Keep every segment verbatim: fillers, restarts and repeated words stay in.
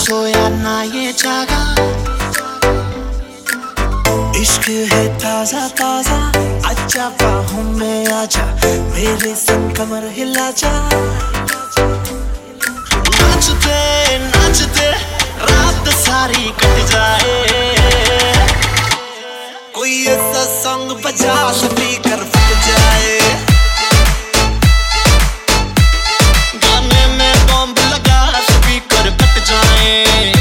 सोया ना ये जागा, इश्क है ताजा ताजा। आजा बाहों में आजा, मेरे संग कमर हिला जा। नाचते नाचते रात सारी कट जाए, कोई ऐसा सॉन्ग बजा स्पीकर फट जाए। गाने में बॉम्ब लगा स्पीकर फट जाए,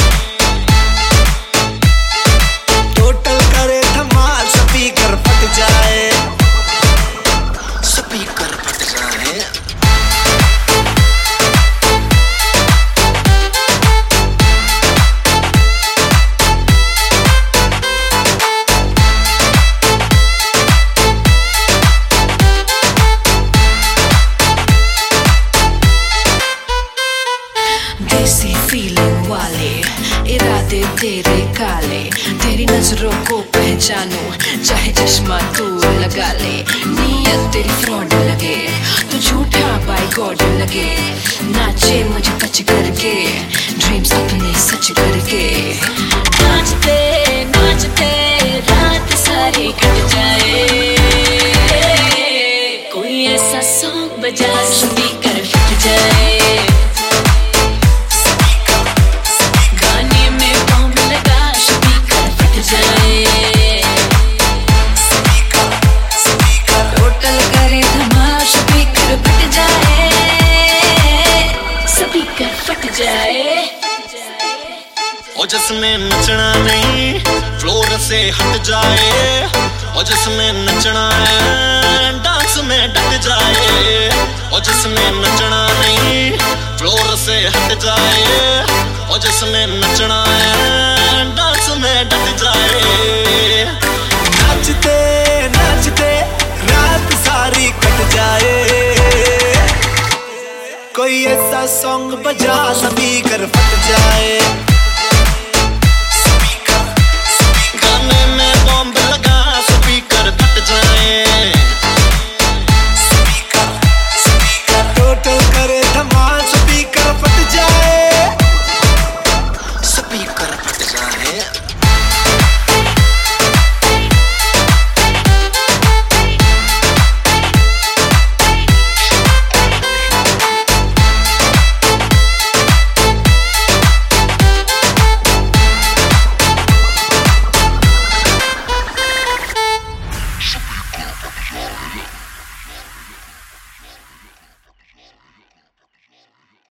टोटल करे धमाल स्पीकर फट जाए, स्पीकर फट जाए। देसी फीलिंग वाले इरादे तेरे काले, तेरी नजरों को पहचानूं चाहे चश्मा तू लगा ले। नीयत तेरी फ्रॉड लगे तो झूठा बाय गॉड लगे, नाचे मुझे टच करके ड्रीम्स अपने सच करके। नाचते नाचते रात सारी कट जाए, कोई ऐसा सॉन्ग बजा स्पीकर फट जाए। और जिसमें नचना नहीं फ्लोर से हट जाए, और जिसमें नचना है डांस में डट जाए। और जिसमें नचना नहीं फ्लोर से हट जाए, और जिसमें नचना है डांस में डट जाए। नाचते नाचते रात सारी कट जाए, कोई ऐसा सॉन्ग बजा स्पीकर फट जाए।